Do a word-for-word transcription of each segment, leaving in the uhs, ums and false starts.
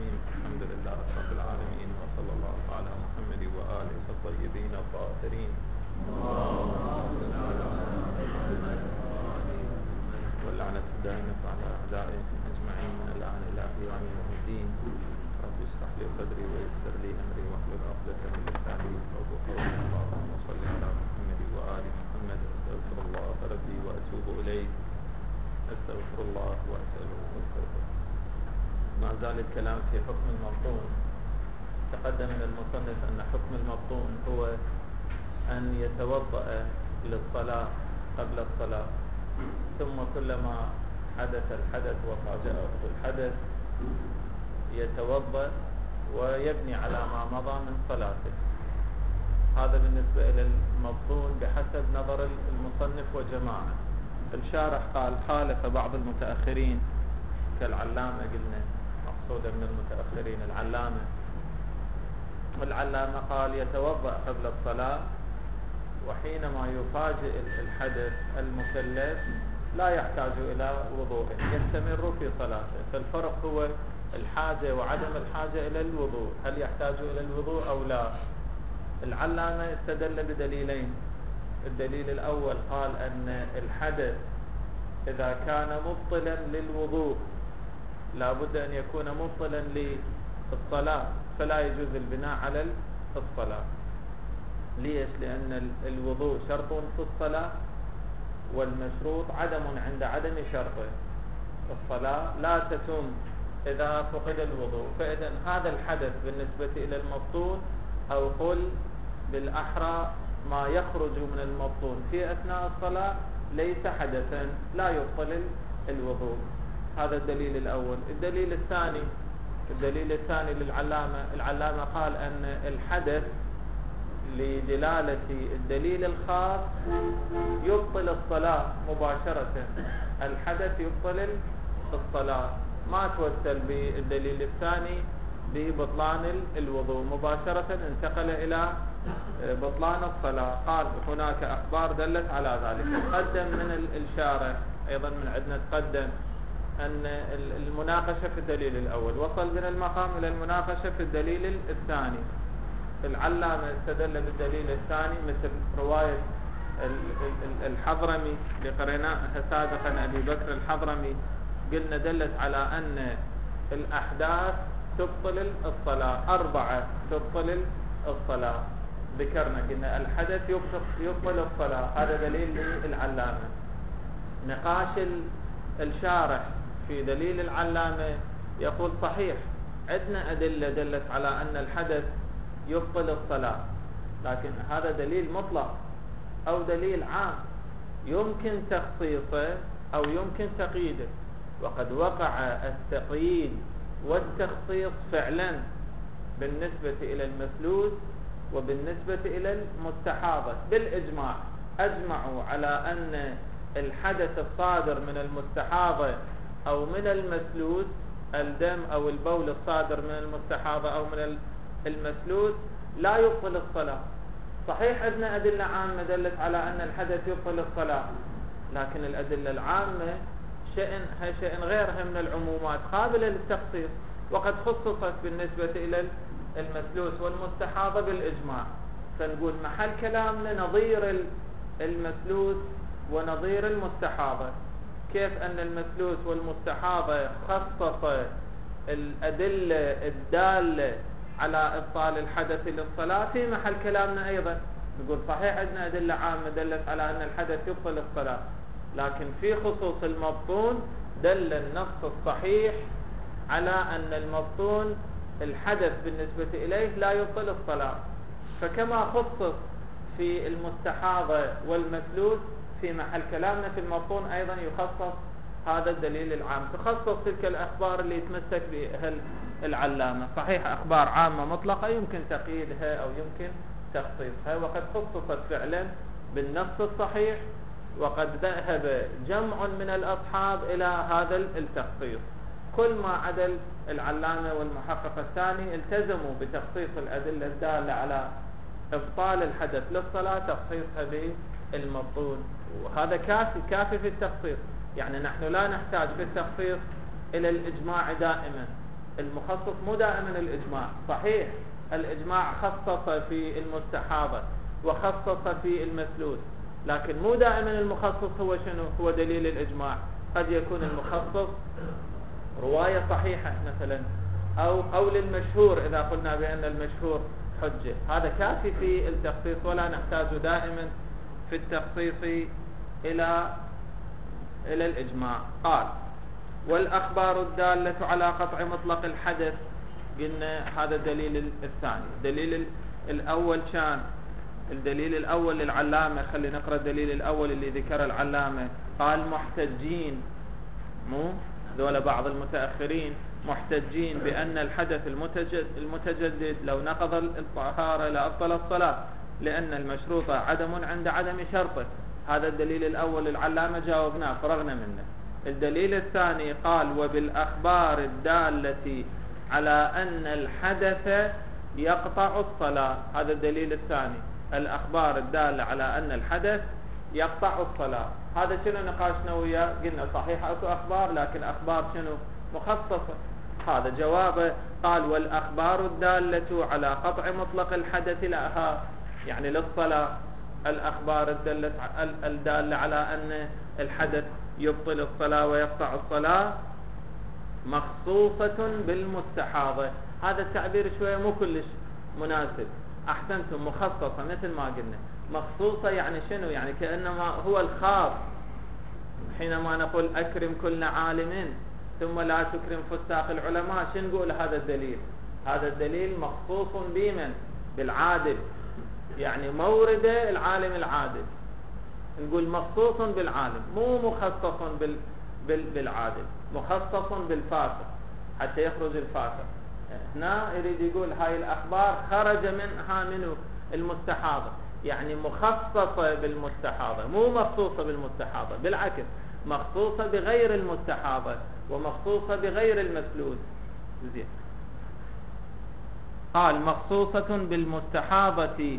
الرحيم. الحمد لله رب العالمين، وصلى الله على محمد وآله الطيبين الطاهرين واللعنة الدائمة على أعدائهم أجمعين من الآن إلى قيام يوم الدين. رب اشرح لي صدري ويسر لي أمري واحلل عقدة من لساني يفقهوا قولي. اللهم صل على محمد وآل محمد. أستغفر الله ربي وأتوب إليه، أستغفر الله وأسأله التوبة. ما زال الكلام في حكم المبطون. تقدم من المصنف أن حكم المبطون هو أن يتوضأ للصلاة قبل الصلاة، ثم كلما حدث الحدث وفاجأه الحدث يتوضأ ويبني على ما مضى من صلاته. هذا بالنسبة إلى المبطون بحسب نظر المصنف وجماعة. الشارح قال خالف بعض المتأخرين كالعلامة، قلنا مقصودا من المتأخرين العلامة، والعلامة قال يتوضأ قبل الصلاة، وحينما يفاجئ الحدث المكلف لا يحتاج إلى وضوء، يستمر في صلاته. فالفرق هو الحاجة وعدم الحاجة إلى الوضوء، هل يحتاج إلى الوضوء أو لا. العلامة استدل بدليلين. الدليل الأول قال أن الحدث إذا كان مبطلا للوضوء لا بد أن يكون مبطلا للصلاة، فلا يجوز البناء على الصلاة. ليش؟ لأن الوضوء شرط في الصلاة، والمشروط عدم عند عدم شرطه. الصلاة لا تتم إذا فقد الوضوء. فإذا هذا الحدث بالنسبة إلى المبطون، أو قل بالأحرى ما يخرج من المبطون في أثناء الصلاة ليس حدثا لا يبطل الوضوء. هذا الدليل الأول. الدليل الثاني الدليل الثاني للعلامة، العلامة قال أن الحدث لدلالة الدليل الخاص يبطل الصلاة مباشرة. الحدث يبطل الصلاة، ما توسل بالدليل الثاني ببطلان الوضوء، مباشرة انتقل إلى بطلان الصلاة. قال هناك أخبار دلت على ذلك. تقدم من الشارح أيضا من عندنا تقدم أن المناقشة في الدليل الأول، وصل من المقام إلى المناقشة في الدليل الثاني. العلامة استدل بالدليل الثاني مثل رواية الحضرمي لقريناها سابقا أبي بكر الحضرمي، قلنا دلت على أن الأحداث تبطل الصلاة، أربعة تبطل الصلاة. ذكرنا قلنا الحدث يبطل الصلاة، هذا دليل للعلامة. نقاش الشارح في دليل العلامة يقول صحيح عندنا أدلة دلت على أن الحدث يبطل الصلاة، لكن هذا دليل مطلق أو دليل عام، يمكن تخصيصه أو يمكن تقييده. وقد وقع التقييد والتخصيص فعلا بالنسبة إلى المثلوث وبالنسبة إلى المستحاضة بالإجماع. أجمعوا على أن الحدث الصادر من المستحاضة أو من المثلوث، الدم أو البول الصادر من المستحاضة أو من المثلوث لا يبطل الصلاة. صحيح عندنا أدلة عامة دلت على أن الحدث يبطل الصلاة، لكن الأدلة العامة شأنها شأن غيرها من العمومات قابلة للتخصيص، وقد خصصت بالنسبة إلى المثلوث والمستحاضة بالإجماع. فنقول محل كلامنا نظير المثلوث ونظير المستحاضة. كيف أن المثلوث والمستحاضة خصص الأدلة الدالة على إبطال الحدث للصلاة، في محل كلامنا أيضا نقول صحيح عندنا أدلة عامة دلت على أن الحدث يبطل الصلاة، لكن في خصوص المبطون دل النص الصحيح على أن المبطون الحدث بالنسبة إليه لا يبطل الصلاة. فكما خصص في المستحاضة والمثلوث، في محل كلامنا في المبطون أيضا يخصص هذا الدليل العام، تخصص تلك الأخبار اللي يتمسك بها العلامة. صحيح أخبار عامة مطلقة يمكن تقييدها أو يمكن تخصيصها، وقد خصصت فعلا بالنص الصحيح، وقد ذهب جمع من الأصحاب إلى هذا التخصيص. كل ما عدل العلامة والمحقق الثاني التزموا بتخصيص الأدلة الدالة على إبطال الحدث للصلاة، تخصيصها بالمبطون، وهذا كافي كافي في التخصيص. يعني نحن لا نحتاج في التخصيص إلى الإجماع دائما، المخصص مو دائما الإجماع. صحيح الإجماع خصص في المستحاضة وخصص في المثلوث، لكن مو دائما المخصص هو شنو؟ هو دليل الإجماع. قد يكون المخصص رواية صحيحة مثلا، أو قول المشهور إذا قلنا بأن المشهور حجة، هذا كافي في التخصيص، ولا نحتاج دائما في التخصيص إلى إلى الإجماع. قال والأخبار الدالة على قطع مطلق الحدث، قلنا هذا الدليل الثاني. الدليل الأول كان الدليل الأول للعلامة، خلي نقرأ الدليل الأول اللي ذكر العلامة. قال محتجين، مو ذولا بعض المتأخرين، محتجين بأن الحدث المتجدد, المتجدد لو نقض الطهارة لأبطل الصلاة، لأن المشروط عدم عند عدم شرطه. هذا الدليل الأول للعلامة جاوبناه فرغنا منه. الدليل الثاني قال وبالأخبار الدالة على أن الحدث يقطع الصلاة. هذا الدليل الثاني، الأخبار الدالة على أن الحدث يقطع الصلاة. هذا شنو نقاشنا وياه؟ قلنا صحيح أكو أخبار، لكن أخبار شنو؟ مخصصة. هذا جوابه. قال والأخبار الدالة على قطع مطلق الحدث لها، يعني للصلاة، الأخبار الدالة على أن الحدث يبطل الصلاة ويقطع الصلاة مخصوصة بالمستحاضة. هذا التعبير شوية مو كلش مناسب. أحسنتم، مخصصة مثل ما قلنا. مخصوصة يعني شنو؟ يعني كأنما هو الخاص. حينما نقول أكرم كل عالم ثم لا تكرم فساق العلماء، شنو نقول هذا الدليل؟ هذا الدليل مخصوص بمن؟ بالعادل، يعني مورد العالم العادل. نقول مخصوص بالعالم، مو مخصص بال... بال... بالعادل، مخصص بالفاسق حتى يخرج الفاسق. هنا يريد يقول هاي الأخبار خرج منها منه المستحاضة، يعني مخصصة بالمستحاضة، مو مخصوصة بالمستحاضة، بالعكس مخصوصة بغير المستحاضة ومخصوصة بغير المثلوث. زين. قال مخصوصة بالمستحاضة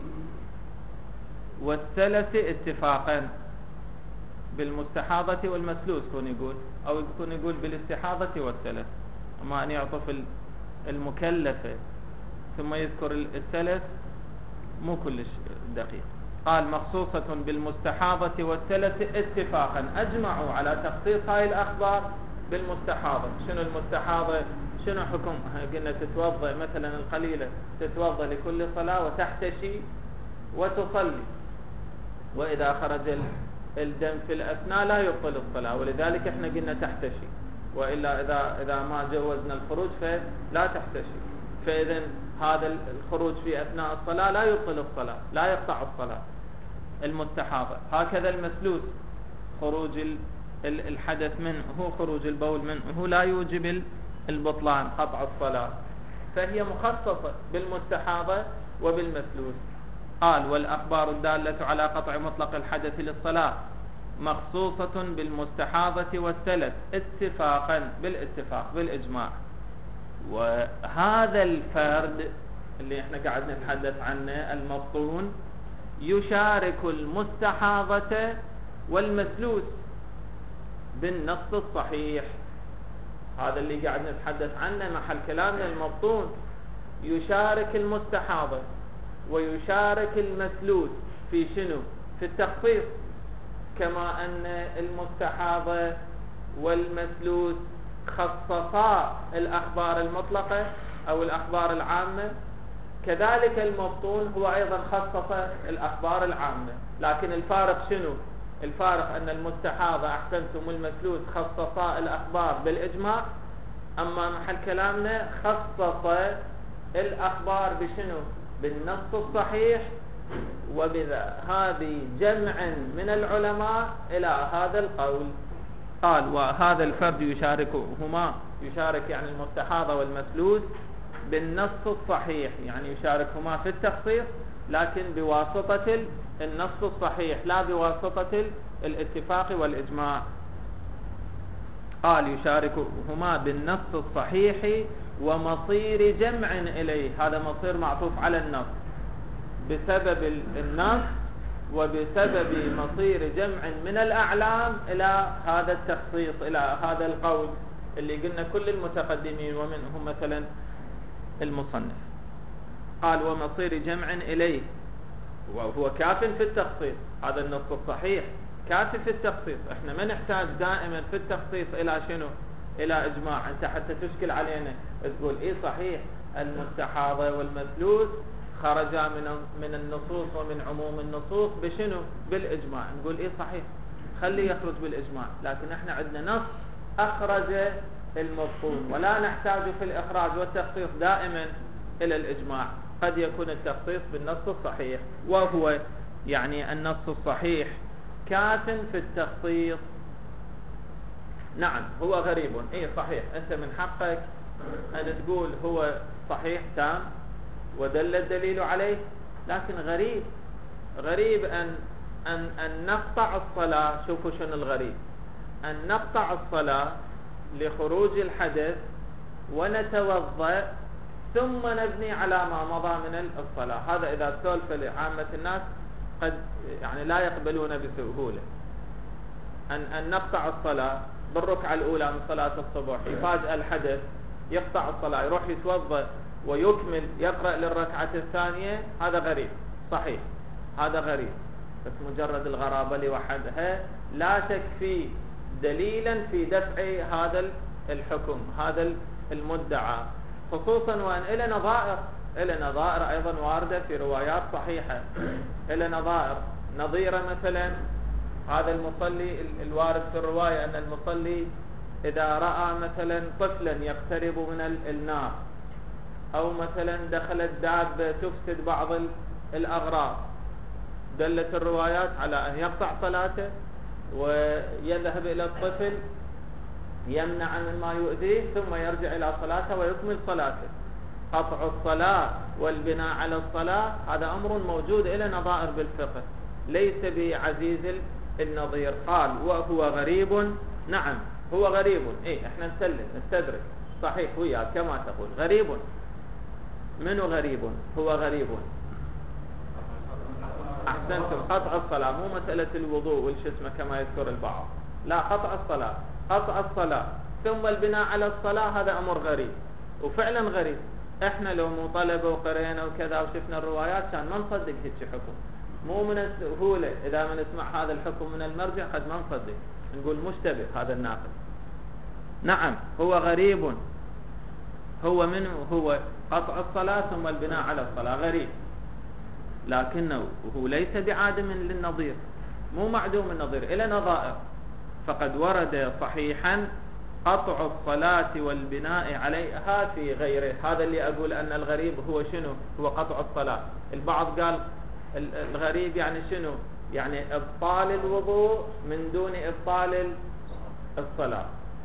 والثلث اتفاقا. بالمستحاضة والمثلوث كون يقول، أو يكون يقول بالاستحاضة والثلث، أما أن يعطف المكلفة ثم يذكر الثلث مو كلش دقيق. قال مخصوصة بالمستحاضة والثلث اتفاقا، أجمعوا على تخصيص هاي الأخبار بالمستحاضة. شنو المستحاضة؟ شنو حكمها؟ قلنا تتوضأ مثلا القليلة، تتوضأ لكل صلاة وتحتشي وتصلي، وإذا خرج الدم في الأثناء لا يبطل الصلاة، ولذلك احنا قلنا تحتشي، وإلا إذا إذا ما جوزنا الخروج فلا تحتشي. فإذا هذا الخروج في أثناء الصلاة لا يبطل الصلاة، لا يقطع الصلاة. المستحاضة هكذا. المثلوث خروج الحدث منه، هو خروج البول منه، هو لا يوجب البطلان قطع الصلاة، فهي مخصصة بالمستحاضة وبالمثلوث. قال والأخبار الدالة على قطع مطلق الحدث للصلاة مخصوصة بالمستحاضة والثلث اتفاقا، بالاتفاق بالإجماع. وهذا الفرد اللي احنا قاعد نتحدث عنه المبطون يشارك المستحاضة والمثلوث بالنص الصحيح. هذا اللي قاعد نتحدث عنه محل كلامنا المبطون، يشارك المستحاضة ويشارك المثلوث في شنو؟ في التخصيص، كما أن المستحاضة والمثلوث خصصا الأخبار المطلقة أو الأخبار العامة، كذلك المبطون هو أيضا خصص الأخبار العامة. لكن الفارق شنو؟ الفارق أن المستحاضة أحسنتم المثلوث خصصا الأخبار بالإجماع، أما محل كلامنا خصص الأخبار بشنو؟ بالنص الصحيح، وبهذه جمع من العلماء إلى هذا القول. قال وهذا الفرد يشاركهما، يشارك يعني المستحاضة والمثلوث بالنص الصحيح، يعني يشاركهما في التخصيص لكن بواسطة النص الصحيح لا بواسطة الاتفاق والإجماع. قال يشاركهما بالنص الصحيح ومصير جمع إليه، هذا مصير معطوف على النص، بسبب النص وبسبب مصير جمع من الأعلام إلى هذا التخصيص، إلى هذا القول. اللي قلنا كل المتقدمين ومنهم مثلا المصنف. قال ومصير جمع إليه، وهو كاف في التخصيص. هذا النص الصحيح كاف في التخصيص. احنا ما نحتاج دائما في التخصيص الى شنو؟ الى اجماع. انت حتى تشكل علينا تقول ايه صحيح المستحاضة والمثلوث خرجا من من النصوص ومن عموم النصوص بشنو؟ بالاجماع. نقول ايه صحيح، خلي يخرج بالاجماع، لكن احنا عندنا نص اخرج المفهوم، ولا نحتاج في الاخراج والتخصيص دائما الى الاجماع. قد يكون التخصيص بالنص الصحيح، وهو يعني النص الصحيح كاف في التخصيص. نعم هو غريب، ايه صحيح، انت من حقك ان تقول هو صحيح تام ودل الدليل عليه، لكن غريب. غريب ان ان ان نقطع الصلاة. شوفوا شنو الغريب، ان نقطع الصلاة لخروج الحدث ونتوضأ ثم نبني على ما مضى من الصلاة. هذا إذا سولف لعامة الناس قد يعني لا يقبلون بسهولة. أن, أن نقطع الصلاة بالركعة الأولى من صلاة الصبح، يفاجأ الحدث يقطع الصلاة يروح يتوضأ ويكمل يقرأ للركعة الثانية، هذا غريب. صحيح هذا غريب، بس مجرد الغرابة لوحدها لا تكفي دليلا في دفع هذا الحكم، هذا المدعى، خصوصا وأن إلى نظائر إلى نظائر أيضا واردة في روايات صحيحة. إلى نظائر نظيرة مثلا هذا المصلي الوارد في الرواية أن المصلي إذا رأى مثلا طفلا يقترب من النار، أو مثلا دخلت دابة تفسد بعض الأغراض، دلت الروايات على أن يقطع صلاته ويذهب إلى الطفل يمنع مما يؤذيه ثم يرجع إلى صلاته ويكمل صلاته. قطع الصلاة والبناء على الصلاة هذا أمر موجود إلى نظائر بالفقه، ليس بعزيز النظير. قال وهو غريب. نعم هو غريب، إيه احنا نسلم نستدرك صحيح وياك كما تقول غريب. منو غريب؟ هو غريب. أحسنتم، قطع الصلاة، مو مسألة الوضوء والشسمة كما يذكر البعض، لا، قطع الصلاة قطع الصلاة ثم البناء على الصلاة هذا أمر غريب، وفعلا غريب. احنا لو مو طلبة وقرينا وكذا وشفنا الروايات كان ما نصدق هيك حكم. مو من السهولة إذا ما نسمع هذا الحكم من المرجع قد ما نصدق، نقول مشتبه هذا الناقل. نعم هو غريب. هو منه هو قطع الصلاة ثم البناء على الصلاة غريب، لكنه هو ليس بعادم للنظير، مو معدوم النظير، إلى نظائر. فقد ورد صحيحا قطع الصلاة والبناء عليها في غيره. هذا اللي أقول أن الغريب هو شنو؟ هو قطع الصلاة. البعض قال الغريب يعني شنو؟ يعني إبطال الوضوء من دون إبطال الصلاة.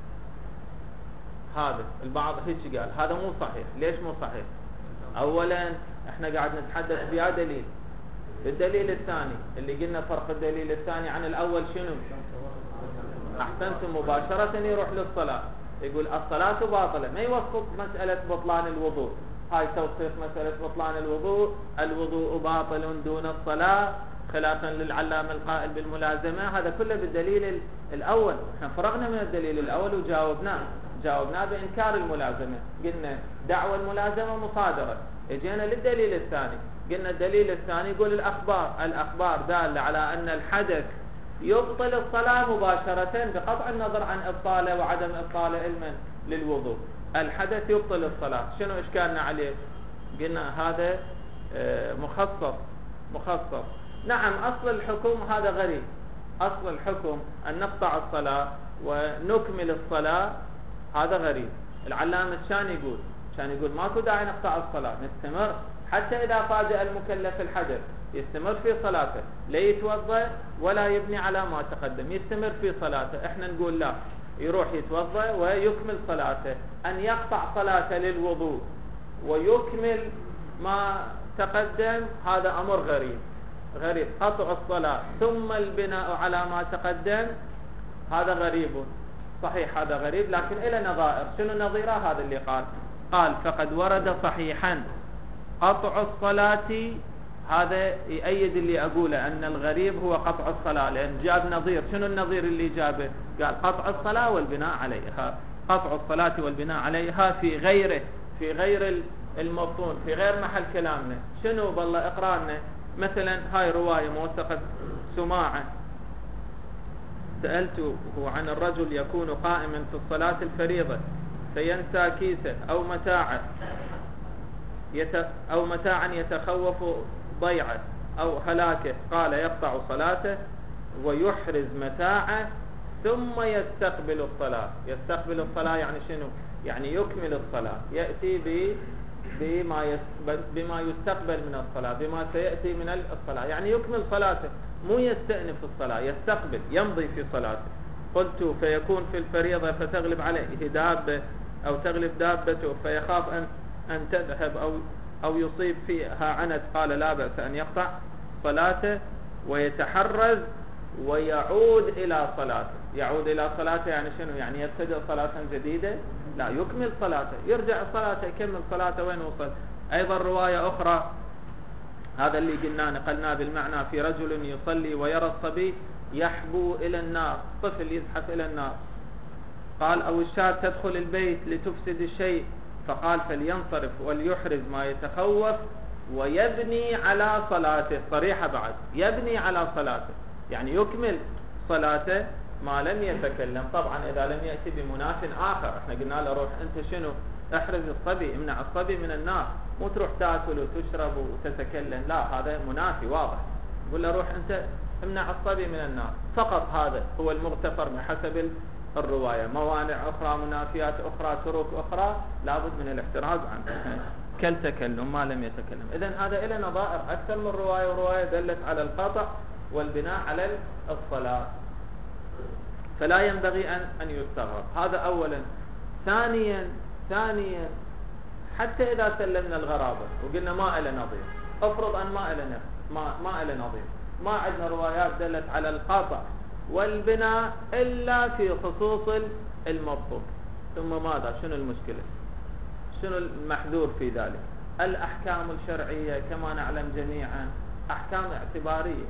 هذا البعض هيك قال، هذا مو صحيح. ليش مو صحيح؟ أولا احنا قاعد نتحدث بيا دليل. الدليل الثاني اللي قلنا فرق الدليل الثاني عن الأول شنو؟ أحسنتم، مباشرة يروح للصلاة يقول الصلاة باطلة، ما يوصف مسألة بطلان الوضوء. هاي توصيف مسألة بطلان الوضوء، الوضوء باطل دون الصلاة خلافا للعلامة القائل بالملازمة. هذا كله بالدليل الأول. احنا فرغنا من الدليل الأول وجاوبناه جاوبناه بإنكار الملازمة، قلنا دعوى الملازمة مصادرة. اجينا للدليل الثاني، قلنا الدليل الثاني يقول الأخبار الأخبار دالة على أن الحدث يبطل الصلاة مباشرة بقطع النظر عن إبطاله وعدم إبطاله علما للوضوء. الحدث يبطل الصلاة. شنو إشكالنا عليه؟ قلنا هذا مخصص مخصص. نعم أصل الحكم هذا غريب. أصل الحكم أن نقطع الصلاة ونكمل الصلاة، هذا غريب. العلامة شان يقول كان يقول ماكو داعي نقطع الصلاة، نستمر حتى إذا فاجأ المكلف الحدث يستمر في صلاته، لا يتوضأ ولا يبني على ما تقدم، يستمر في صلاته. احنا نقول لا، يروح يتوضأ ويكمل صلاته. أن يقطع صلاته للوضوء ويكمل ما تقدم هذا أمر غريب غريب. قطع الصلاة ثم البناء على ما تقدم هذا غريب. صحيح هذا غريب، لكن إلى نظائر. شنو نظيره؟ هذا اللي قال قال فقد ورد صحيحا قطع الصلاة. هذا يؤيد اللي أقوله أن الغريب هو قطع الصلاة، لأن جاب نظير. شنو النظير اللي جابه؟ قال قطع الصلاة والبناء عليها. قطع الصلاة والبناء عليها في غيره، في غير المبطون، في غير محل كلامنا. شنو بالله اقرأ لنا مثلا هاي رواية موثقة سماعة، سألته عن الرجل يكون قائما في الصلاة الفريضة فينسى كيسه أو متاعه يت أو متاعا يتخوف ضيعه أو هلاكه، قال يقطع صلاته ويحرز متاعه ثم يستقبل الصلاة. يستقبل الصلاة يعني شنو؟ يعني يكمل الصلاة، يأتي ب بما بما يستقبل من الصلاة، بما سيأتي من الصلاة، يعني يكمل صلاته، مو يستأنف الصلاة، يستقبل، يمضي في صلاته. قلت فيكون في الفريضة فتغلب عليه دابة أو تغلب دابته فيخاف أن أن تذهب أو أو يصيب فيها عنت، قال لا بأس أن يقطع صلاته ويتحرز ويعود إلى صلاته. يعود إلى صلاته يعني شنو؟ يعني يبتدئ صلاة جديدة؟ لا، يكمل صلاته، يرجع صلاته، يكمل صلاته. وين وصل؟ أيضا رواية أخرى، هذا اللي قلنا نقلنا بالمعنى، في رجل يصلي ويرى الصبي يحبو إلى النار، طفل يزحف إلى النار، قال أو الشاة تدخل البيت لتفسد الشيء، فقال فلينصرف وليحرز ما يتخوف ويبني على صلاته. صريحة بعد، يبني على صلاته يعني يكمل صلاته ما لم يتكلم. طبعا إذا لم يأتي بمناف آخر، احنا قلنا له روح أنت شنو؟ احرز الصبي، امنع الصبي من النار، مو تروح تاكل وتشرب وتتكلم، لا، هذا منافي واضح. قل له روح أنت امنع الصبي من النار فقط. هذا هو المغتفر بحسب الرواية. موانع أخرى، منافيات أخرى، تروك أخرى لابد من الاحتراز عنها كالتكلم ما لم يتكلم. إذن هذا إلى نظائر أكثر من رواية، ورواية دلت على القطع والبناء على الصلاة، فلا ينبغي أن أن يستغرب. هذا أولا. ثانيا ثانيا حتى إذا سلمنا الغرابة وقلنا ما إلى نظير، افرض أن ما إلى ما ما إلى نظير، ما عندنا روايات دلت على القطع والبناء إلا في خصوص المبطون، ثم ماذا؟ شنو المشكلة؟ شنو المحذور في ذلك؟ الأحكام الشرعية كما نعلم جميعا أحكام اعتبارية،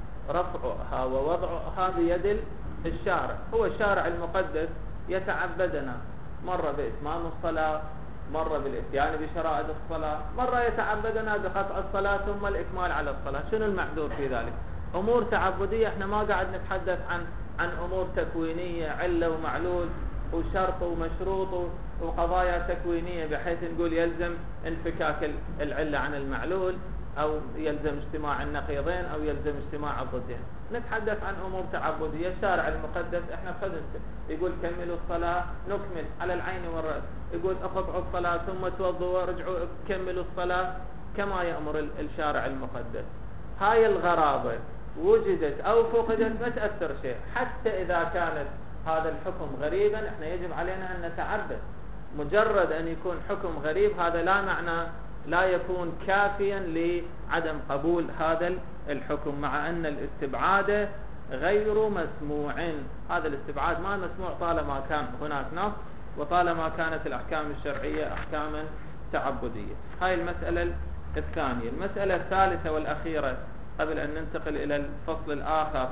رفعها ووضعها بيد الشارع. هو الشارع المقدس يتعبدنا، مرة بإتمام الصلاة، مرة بالإتيان بشرائط الصلاة، مرة يتعبدنا بقطع الصلاة ثم الإكمال على الصلاة. شنو المحذور في ذلك؟ أمور تعبدية. احنا ما قاعد نتحدث عن عن أمور تكوينية، علة ومعلول وشرط ومشروط وقضايا تكوينية بحيث نقول يلزم انفكاك العلة عن المعلول أو يلزم اجتماع النقيضين أو يلزم اجتماع الضدين. نتحدث عن أمور تعبدية. الشارع المقدس احنا خدمته يقول كملوا الصلاة، نكمل على العين والرأس. يقول اقطعوا الصلاة ثم توضوا وارجعوا كملوا الصلاة كما يأمر الشارع المقدس. هاي الغرابة وجدت أو فقدت ما تأثر شيء. حتى إذا كانت هذا الحكم غريبا احنا يجب علينا أن نتعبد. مجرد أن يكون حكم غريب هذا لا معنى لا يكون كافيا لعدم قبول هذا الحكم، مع أن الاستبعاد غير مسموع. هذا الاستبعاد ما مسموع طالما كان هناك نص وطالما كانت الأحكام الشرعية أحكاما تعبدية. هاي المسألة الثانية. المسألة الثالثة والأخيرة قبل أن ننتقل إلى الفصل الآخر،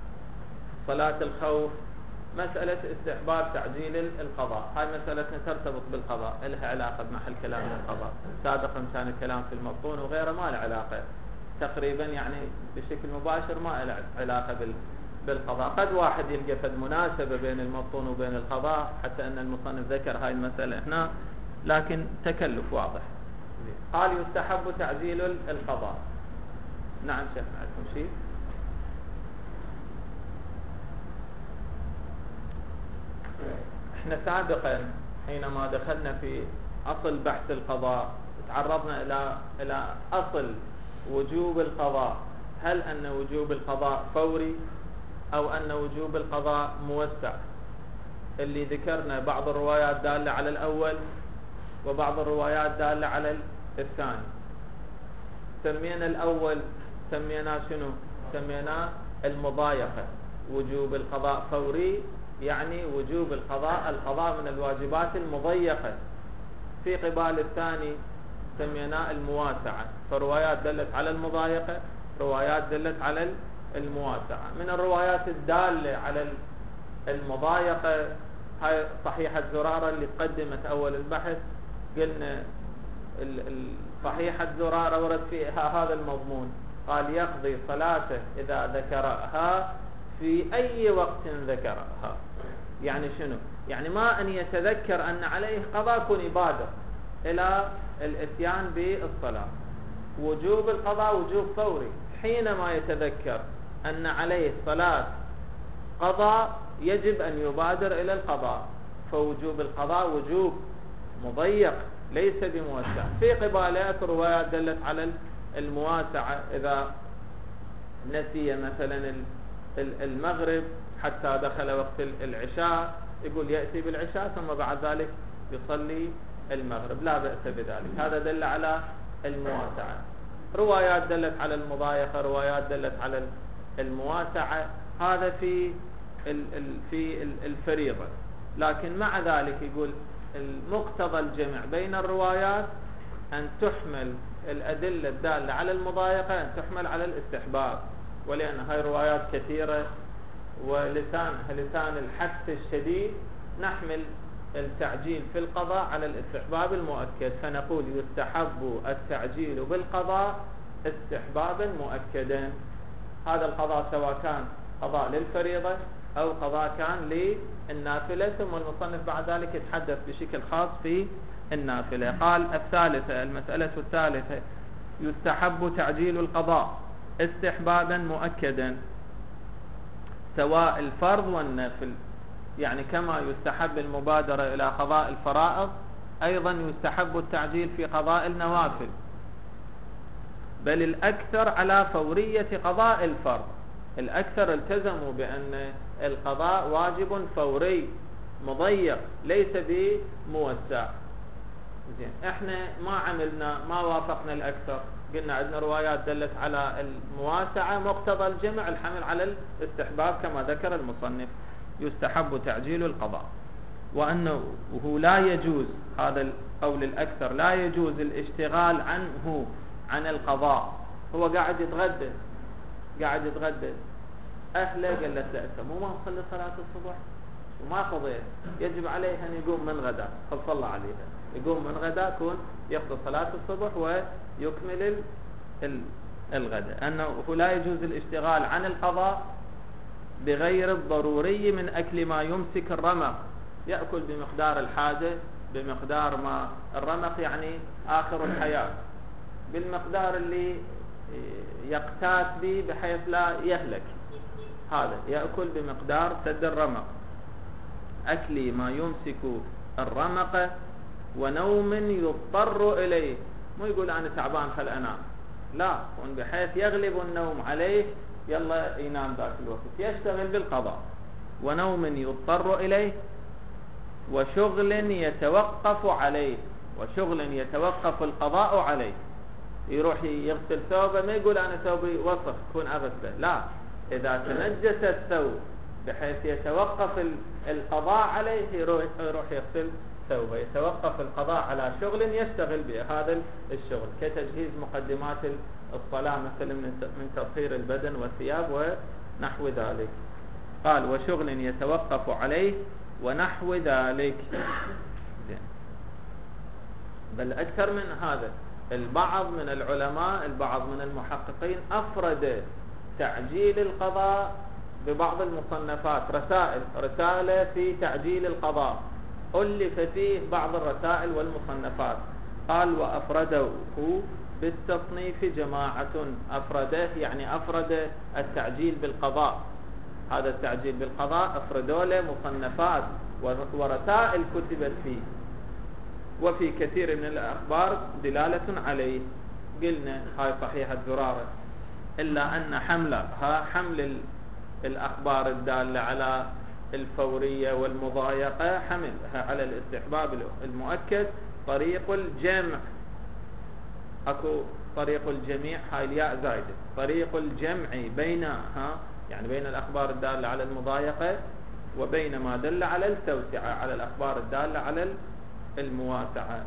صلاة الخوف، مسألة استحباب تعجيل القضاء. هاي مسألتنا ترتبط بالقضاء، لها علاقة بمحل كلام القضاء. سابقا كان الكلام في المبطون وغيره ما له علاقة تقريبا، يعني بشكل مباشر ما له علاقة بالقضاء. قد واحد يلقى فد مناسبة بين المبطون وبين القضاء، حتى أن المصنف ذكر هاي المسألة هنا، لكن تكلف واضح. قال يستحب تعجيل القضاء. نعم شيخ، معكم شيء؟ احنا سابقا حينما دخلنا في أصل بحث القضاء تعرضنا إلى إلى أصل وجوب القضاء. هل أن وجوب القضاء فوري أو أن وجوب القضاء موسع؟ اللي ذكرنا بعض الروايات دالة على الأول وبعض الروايات دالة على الثاني. سمينا الأول سمينا شنو؟ سمينا المضايقة. وجوب القضاء فوري يعني وجوب القضاء القضاء من الواجبات المضيقة. في قبال الثاني سميناه المواسعة. فروايات دلت على المضايقة، روايات دلت على المواسعة. من الروايات الدالة على المضايقة هاي صحيحة زرارة اللي قدمت أول البحث، قلنا صحيحة زرارة ورد فيها هذا المضمون، قال يقضي صلاته إذا ذكرها في أي وقت ذكرها. يعني شنو؟ يعني ما أن يتذكر أن عليه قضاء كن يبادر إلى الاتيان بالصلاة. وجوب القضاء وجوب فوري، حينما يتذكر أن عليه صلاة قضاء يجب أن يبادر إلى القضاء، فوجوب القضاء وجوب مضيق ليس بموسع. في قبالات روايات دلت على المواسعة، إذا نسي مثلا المغرب حتى دخل وقت العشاء يقول يأتي بالعشاء ثم بعد ذلك يصلي المغرب، لا بأس بذلك، هذا دل على المواسعة. روايات دلت على المضايقة، روايات دلت على المواسعة، هذا في في الفريضة. لكن مع ذلك يقول المقتضى الجمع بين الروايات أن تحمل الأدلة الدالة على المضايقة أن تحمل على الاستحباب، ولأن هاي روايات كثيرة ولسان لسان الحث الشديد نحمل التعجيل في القضاء على الاستحباب المؤكد، فنقول يستحب التعجيل بالقضاء استحبابا مؤكدا. هذا القضاء سواء كان قضاء للفريضة أو قضاء كان للنافلة، ثم المصنف بعد ذلك يتحدث بشكل خاص في النافلة. قال الثالثة، المسألة الثالثة، يستحب تعجيل القضاء استحبابا مؤكدا سواء الفرض والنافل. يعني كما يستحب المبادرة إلى قضاء الفرائض أيضا يستحب التعجيل في قضاء النوافل، بل الأكثر على فورية قضاء الفرض. الأكثر التزموا بأن القضاء واجب فوري مضيق ليس بموسع. زين، احنا ما عملنا ما وافقنا الأكثر، قلنا عندنا روايات دلت على المواسعة، مقتضى الجمع الحمل على الاستحباب كما ذكر المصنف. يستحب تعجيل القضاء، وأنه لا يجوز، هذا القول الأكثر، لا يجوز الاشتغال عنه عن القضاء. هو قاعد يتغدى قاعد يتغدى أهله قال له لا مو ما نصلي صلاة الصبح وما قضيت، يجب عليه أن يقوم من غدا، قد صلى عليها، يقوم من غدا كون يقضي صلاة الصبح ويكمل الغداء. أنه لا يجوز الاشتغال عن القضاء بغير الضروري من أكل ما يمسك الرمق، يأكل بمقدار الحاجة، بمقدار ما الرمق يعني آخر الحياة، بالمقدار اللي يقتات به بحيث لا يهلك، هذا يأكل بمقدار سد الرمق. أكل ما يمسك الرمق ونوم يضطر إليه، مو يقول أنا تعبان خل أنام، لا، بحيث يغلب النوم عليه يلا ينام ذاك الوقت، يشتغل بالقضاء. ونوم يضطر إليه، وشغل يتوقف عليه، وشغل يتوقف القضاء عليه، يروح يغسل ثوبه، ما يقول أنا ثوبي وسخ كون أغسله، لا، إذا تنجس الثوب بحيث يتوقف القضاء عليه يروح يغسل ثوبه، يتوقف القضاء على شغل يشتغل به، هذا الشغل كتجهيز مقدمات الصلاة مثل من تطهير البدن والثياب ونحو ذلك. قال وشغل يتوقف عليه ونحو ذلك. بل أكثر من هذا، البعض من العلماء البعض من المحققين أفرد تعجيل القضاء ببعض المصنفات، رسائل رسالة في تعجيل القضاء ألف فيه بعض الرسائل والمصنفات. قال وأفرده بالتصنيف جماعة، أفرده يعني أفرد التعجيل بالقضاء، هذا التعجيل بالقضاء أفردوا له مصنفات ورسائل كتبت فيه، وفي كثير من الأخبار دلالة عليه. قلنا هاي صحيحة زرارة، إلا أن حملها حمل الأخبار الدالة على الفورية والمضايقة حملها على الاستحباب المؤكد طريق الجمع، أكو طريق الجميع، هاي الياء زايدة، طريق الجمع بينها يعني بين الأخبار الدالة على المضايقة وبين ما دل على التوسعة، على الأخبار الدالة على المواسعة.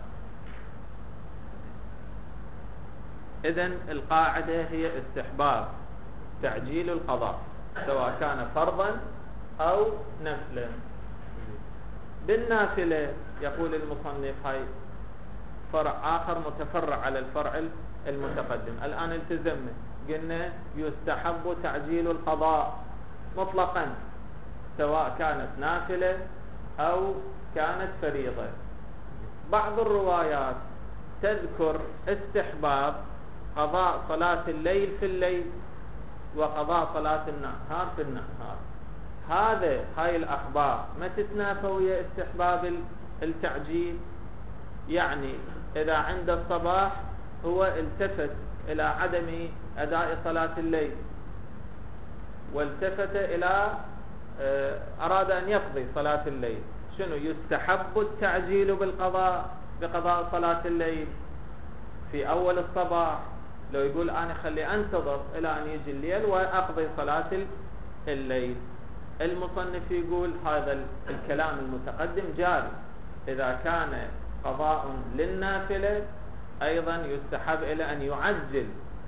إذن القاعدة هي استحباب تعجيل القضاء سواء كان فرضا أو نفلا. بالنافلة يقول المصنف هاي فرع آخر متفرع على الفرع المتقدم. الآن التزمنا قلنا يستحب تعجيل القضاء مطلقا سواء كانت نافلة أو كانت فريضة. بعض الروايات تذكر استحباب قضاء صلاة الليل في الليل وقضاء صلاة النهار في النهار. هذا هاي الأخبار ما تتنافى ويا استحباب التعجيل. يعني إذا عند الصباح هو التفت إلى عدم أداء صلاة الليل والتفت إلى أراد أن يقضي صلاة الليل، شنو يستحب التعجيل بالقضاء بقضاء صلاة الليل في أول الصباح؟ لو يقول أنا خلي أنتظر إلى أن يجي الليل وأقضي صلاة الليل. المصنف يقول هذا الكلام المتقدم جاري إذا كان قضاء للنافلة، أيضا يستحب إلى أن يعجل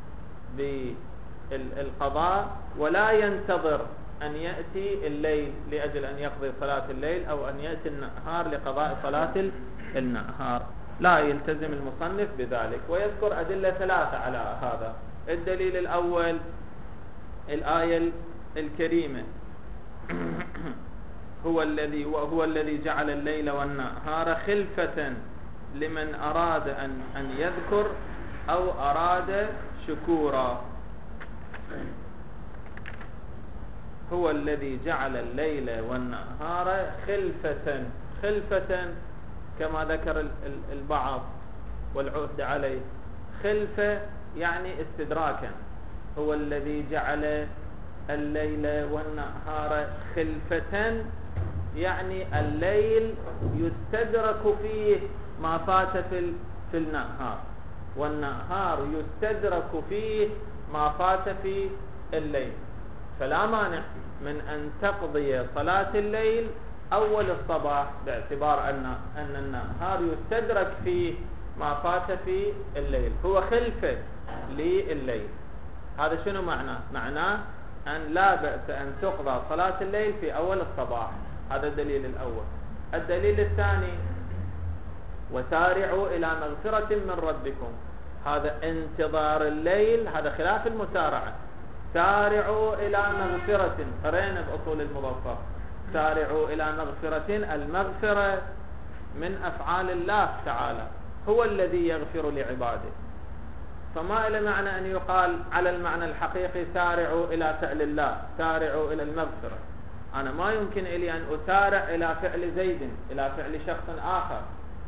بالقضاء ولا ينتظر أن يأتي الليل لأجل أن يقضي صلاة الليل أو أن يأتي النهار لقضاء صلاة النهار، لا يلتزم المصنف بذلك. ويذكر أدلة ثلاثة على هذا. الدليل الأول الآية الكريمة هو الذي وهو الذي جعل الليل والنهار خلفة لمن أراد أن أن يذكر أو أراد شكورا. هو الذي جعل الليل والنهار خلفة. خلفة كما ذكر البعض والعهد عليه، خلفة يعني استدراكا. هو الذي جعل الليل والنهار خلفة يعني الليل يستدرك فيه ما فات في في النهار، والنهار يستدرك فيه ما فات في الليل. فلا مانع من أن تقضي صلاة الليل أول الصباح باعتبار أن أن النهار يستدرك فيه ما فات في الليل، هو خلفة لليل. هذا شنو معناه؟ معناه أن لا بأس أن تقضى صلاة الليل في أول الصباح. هذا الدليل الأول. الدليل الثاني وسارعوا إلى مغفرة من ربكم، هذا انتظار الليل، هذا خلاف المسارعة. سارعوا إلى مغفرة، قرينا بأصول المظفر، سارعوا إلى مغفرة. المغفرة من أفعال الله تعالى، هو الذي يغفر لعباده، فما إلى معنى أن يقال على المعنى الحقيقي سارعوا إلى فعل الله، سارعوا إلى المغفرة. أنا ما يمكن لي أن أسارع إلى فعل زيد، إلى فعل شخص آخر،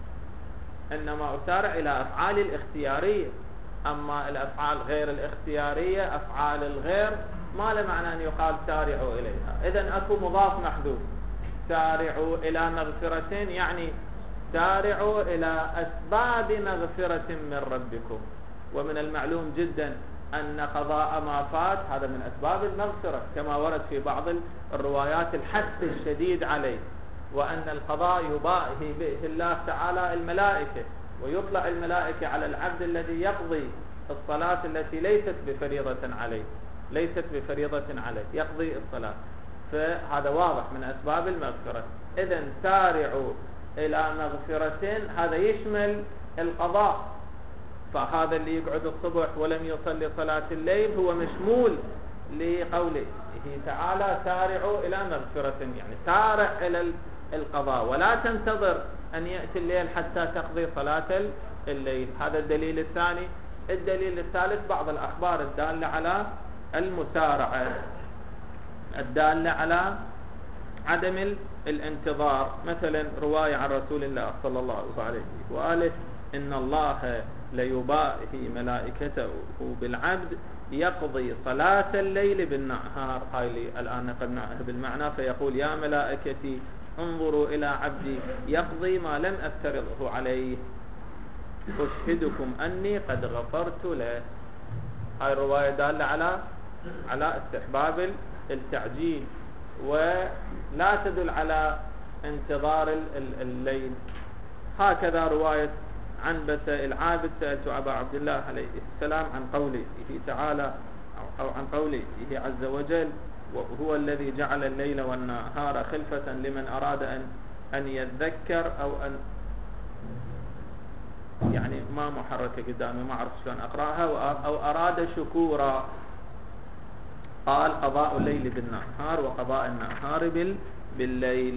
إنما أسارع إلى أفعال الاختيارية. أما الأفعال غير الاختيارية، أفعال الغير، ما له معنى أن يقال سارعوا إليها. إذن أكو مضاف محذوف. سارعوا إلى مغفرة يعني سارعوا إلى أسباب مغفرة من ربكم. ومن المعلوم جدا أن قضاء ما فات هذا من أسباب المغفرة، كما ورد في بعض الروايات الحث الشديد عليه، وأن القضاء يباهي به الله تعالى الملائكة، ويطلع الملائكة على العبد الذي يقضي الصلاة التي ليست بفريضة عليه، ليست بفريضة عليه يقضي الصلاة. فهذا واضح من أسباب المغفرة. إذن سارعوا إلى مغفرة هذا يشمل القضاء. فهذا اللي يقعد الصبح ولم يصلي صلاة الليل هو مشمول لقوله تعالى سارعوا إلى مغفرة، يعني سارع إلى القضاء ولا تنتظر أن يأتي الليل حتى تقضي صلاة الليل. هذا الدليل الثاني. الدليل الثالث بعض الأخبار الدالة على المسارعة، الدالة على عدم الانتظار. مثلا رواية عن رسول الله صلى الله عليه وآله إن الله ليباهي ملائكته بالعبد يقضي صلاة الليل بالنهار. هاي اللي الآن نقلناها بالمعنى، فيقول يا ملائكتي انظروا إلى عبدي يقضي ما لم أفترضه عليه أشهدكم أني قد غفرت له. هاي الرواية دالة على على استحباب التعجيل، ولا تدل على انتظار الليل. هكذا رواية عنبسة العابد سألت أبا عبد الله عليه السلام عن قوله تعالى أو عن قوله عز وجل وهو الذي جعل الليل والنهار خلفة لمن أراد أن أن يتذكر أو أن يعني ما محركة قدامي ما أعرف شلون أقرأها، أو أراد شكورا. قال قضاء الليل بالنهار وقضاء النهار بالليل.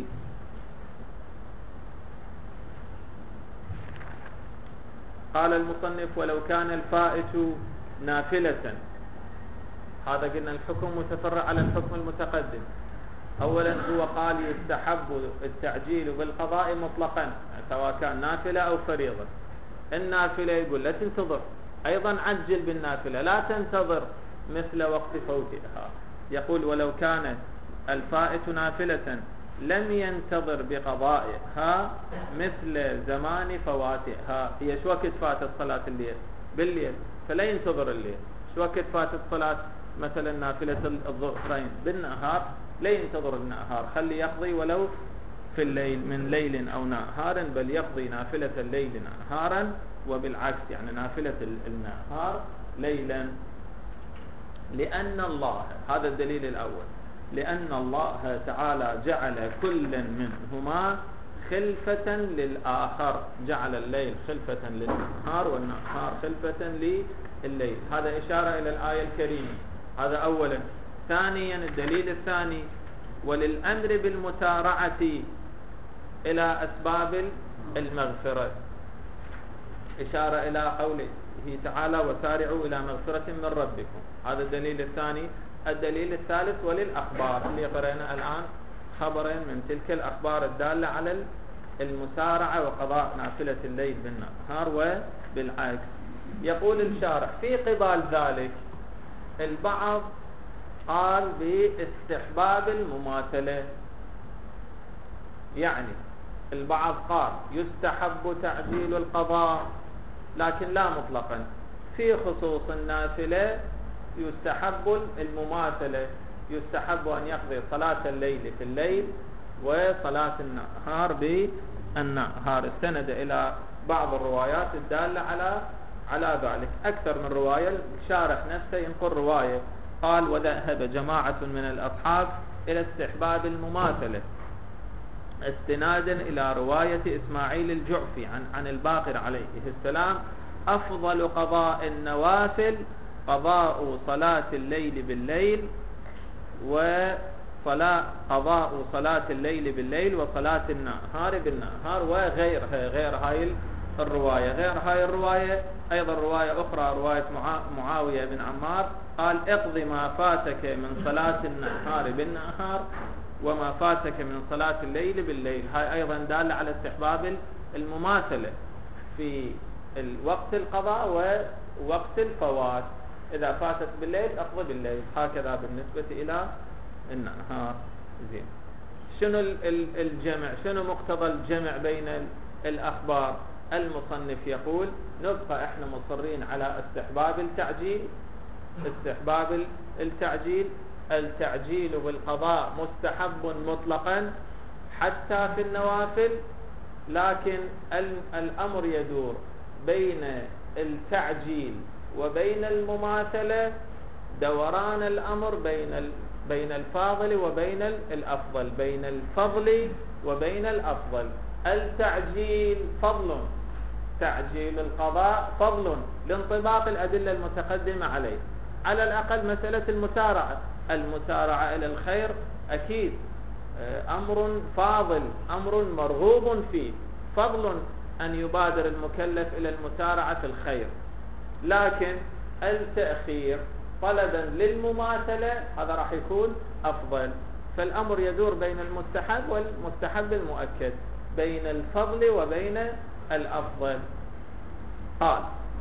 قال المصنف ولو كان الفائت نافلة. هذا قلنا الحكم متفرع على الحكم المتقدم. أولا هو قال يستحب التعجيل بالقضاء مطلقا سواء كان نافلة أو فريضة. النافلة يقول لا تنتظر، أيضا عجل بالنافلة لا تنتظر مثل وقت فوتها. يقول ولو كان الفائت نافلة لم ينتظر بقضائها مثل زمان فواتها. هي شو وقت فاتت صلاة الليل؟ بالليل، فلا ينتظر الليل. شو وقت فاتت صلاة مثلا نافلة الظهرين؟ بالنهار، لا ينتظر النهار، خلي يقضي ولو في الليل من ليل أو نهار، بل يقضي نافلة الليل نهارا وبالعكس، يعني نافلة النهار ليلا. لأن الله، هذا الدليل الأول، لأن الله تعالى جعل كل منهما خلفة للآخر، جعل الليل خلفة للنهار والنهار خلفة لليل. هذا إشارة إلى الآية الكريمة. هذا أولا. ثانيا الدليل الثاني وللأمر بالمسارعة إلى أسباب المغفرة، إشارة إلى قوله تعالى وسارعوا إلى مغفرة من ربكم. هذا الدليل الثاني. الدليل الثالث وللأخبار اللي قرأنا الآن خبرين من تلك الأخبار الدالة على المسارعة وقضاء نافلة الليل بالنهار وبالعكس. يقول الشارح في قبال ذلك البعض قال باستحباب المماثلة، يعني البعض قال يستحب تعجيل القضاء لكن لا مطلقا، في خصوص النافلة يستحب المماثلة، يستحب أن يقضي صلاة الليل في الليل وصلاة النهار بالنهار. استند إلى بعض الروايات الدالة على على ذلك، أكثر من رواية. الشارح نفسه ينقل رواية قال وذهب جماعة من الأصحاب إلى استحباب المماثلة استنادا إلى رواية إسماعيل الجعفي عن عن الباقر عليه السلام أفضل قضاء النوافل قضاء صلاة الليل بالليل وصلاة قضاء صلاة الليل بالليل وصلاة النهار بالنهار وغيرها. غير هاي الرواية غير هاي الرواية أيضا رواية أخرى رواية معاوية بن عمار قال اقضي ما فاتك من صلاة النهار بالنهار وما فاتك من صلاة الليل بالليل. هاي أيضا دالة على استحباب المماثلة في وقت القضاء ووقت الفوات. إذا فاتت بالليل أقضي بالليل، هكذا بالنسبة إلى النهار. زين، شنو الجمع؟ شنو مقتضى الجمع بين الأخبار؟ المصنف يقول نبقى احنا مصرين على استحباب التعجيل. استحباب التعجيل التعجيل بالقضاء مستحب مطلقا حتى في النوافل، لكن الأمر يدور بين التعجيل وبين المماثلة، دوران الأمر بين بين الفاضل وبين الأفضل، بين الفضل وبين الأفضل. التعجيل فضل، تعجيل القضاء فضل لانطباق الأدلة المتقدمة عليه. على الأقل مسألة المسارعة، المسارعة إلى الخير أكيد أمر فاضل، أمر مرغوب فيه، فضل أن يبادر المكلف إلى المسارعة في الخير. لكن التأخير طلبا للمماثلة هذا راح يكون أفضل. فالأمر يدور بين المستحب والمستحب المؤكد، بين الفضل وبين الأفضل. قال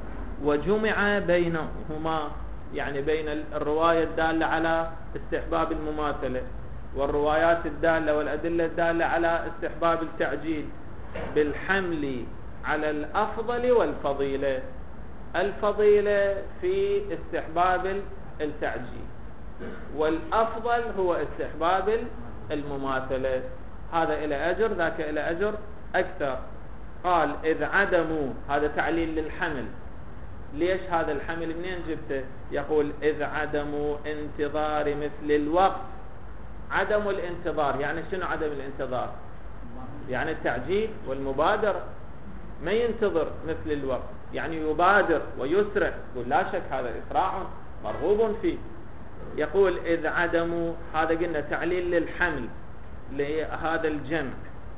وجمع بينهما، يعني بين الرواية الدالة على استحباب المماثلة والروايات الدالة والأدلة الدالة على استحباب التعجيل بالحمل على الأفضل والفضيلة. الفضيلة في استحباب التعجيل والأفضل هو استحباب المماثلة. هذا إلى أجر ذاك إلى أجر أكثر. قال إذ عدموا، هذا تعليل للحمل. ليش هذا الحمل منين جبته؟ يقول إذ عدموا انتظار مثل الوقت. عدم الانتظار يعني شنو عدم الانتظار؟ يعني التعجيل والمبادرة، ما ينتظر مثل الوقت، يعني يبادر ويسرع. يقول لا شك هذا إسراع مرغوب فيه. يقول إذ عدموا، هذا قلنا تعليل للحمل لهذا الجمع.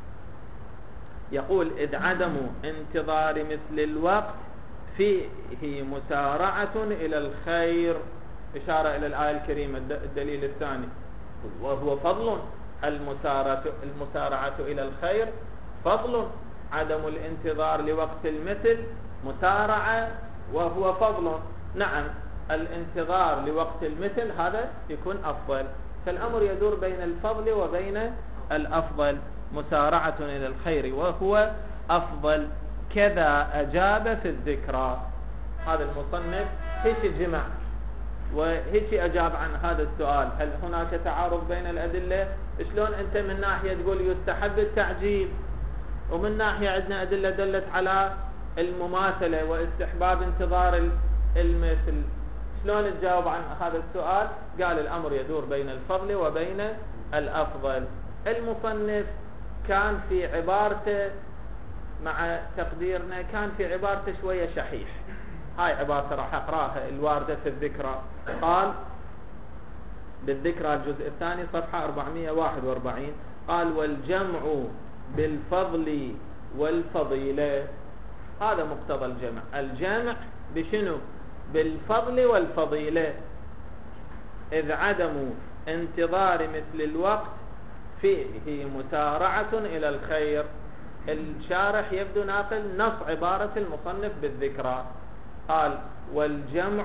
يقول إذ عدموا انتظار مثل الوقت فيه مسارعة إلى الخير، إشارة إلى الآية الكريمة. الدليل الثاني وهو فضل، المسارعة, المسارعة إلى الخير فضل، عدم الانتظار لوقت المثل مسارعة وهو فضل. نعم الانتظار لوقت المثل هذا يكون أفضل، فالأمر يدور بين الفضل وبين الأفضل، مسارعة إلى الخير وهو أفضل. كذا أجاب في الذكرى. هذا المصنف هيك جمع وهيك أجاب عن هذا السؤال، هل هناك تعارض بين الأدلة؟ شلون أنت من ناحية تقول يستحب التعجيل، ومن ناحية عندنا أدلة دلت على المماثلة واستحباب انتظار المثل، شلون تجاوب عن هذا السؤال؟ قال الأمر يدور بين الفضل وبين الأفضل. المصنف كان في عبارته مع تقديرنا كان في عبارته شوية شحيح. هاي عبارة راح أقراها الواردة في الذكرى. قال بالذكرى الجزء الثاني صفحة أربعمائة وواحد وأربعين، قال والجمع بالفضل والفضيلة. هذا مقتضى الجمع، الجمع بشنو؟ بالفضل والفضيلة. إذ عدموا انتظار مثل الوقت فيه مسارعة إلى الخير. الشارح يبدو ناقل نص عبارة المصنف بالذكرى، قال والجمع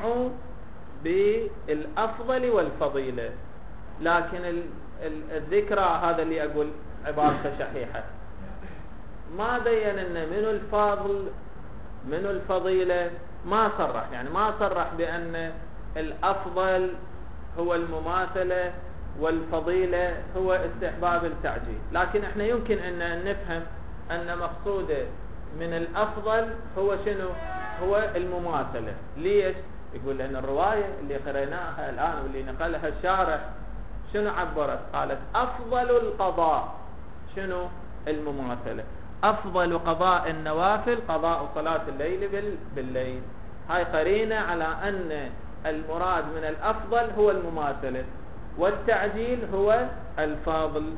بالأفضل والفضيلة، لكن الذكرى هذا اللي أقول عبارة شحيحة ما بين أن من الفضل من الفضيلة، ما صرح، يعني ما صرح بأن الأفضل هو المماثلة والفضيلة هو استحباب التعجيل، لكن احنا يمكن أن نفهم أن مقصوده من الأفضل هو شنو؟ هو المماثلة. ليش؟ يقول لأن الرواية اللي قرأناها الآن واللي نقلها الشارح شنو عبرت؟ قالت أفضل القضاء شنو؟ المماثلة. أفضل قضاء النوافل قضاء صلاة الليل بالليل. هاي قرينة على أن المراد من الأفضل هو المماثلة والتعجيل هو الفاضل.